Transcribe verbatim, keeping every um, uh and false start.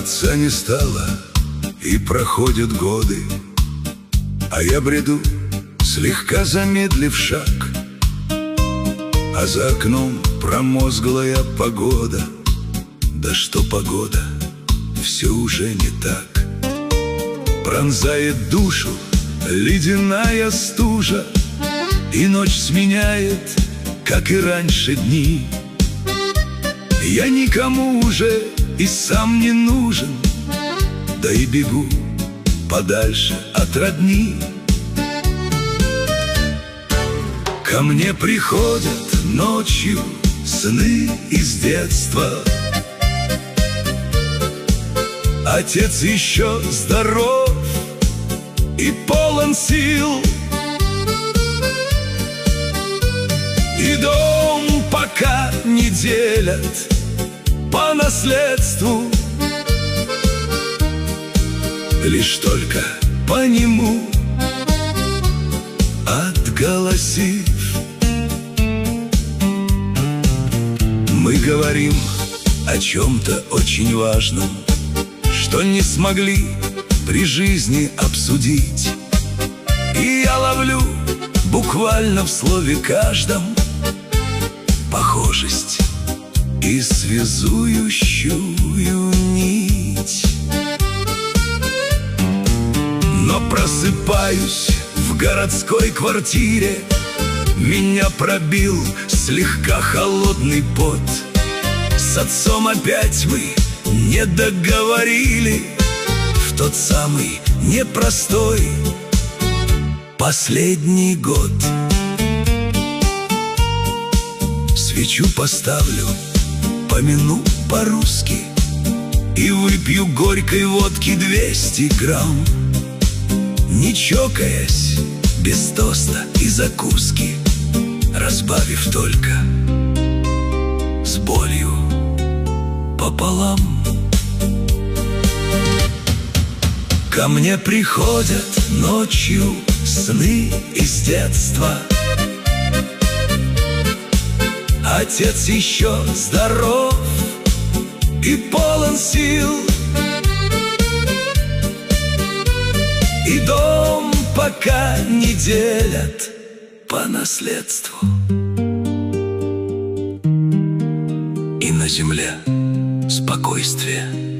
Отца не стало, и проходят годы, а я бреду, слегка замедлив шаг. А за окном промозглая погода. Да что погода, все уже не так. Пронзает душу ледяная стужа, и ночь сменяет, как и раньше, дни. Я никому уже и сам не нужен, да и бегу подальше от родни. Ко мне приходят ночью сны из детства. Отец еще здоров и полон сил, и дом пока не делят по наследству, лишь только по нему отголосив. Мы говорим о чем-то очень важном, что не смогли при жизни обсудить. И я ловлю буквально в слове каждом похожесть и связующую нить. Но просыпаюсь в городской квартире, меня пробил слегка холодный пот. С отцом опять мы не договорили в тот самый непростой последний год. Свечу поставлю, помяну по-русски и выпью горькой водки двести грамм, не чокаясь, без тоста и закуски, разбавив только с болью пополам. Ко мне приходят ночью сны из детства. Отец еще здоров и полон сил, и дом пока не делят по наследству. И на земле спокойствие.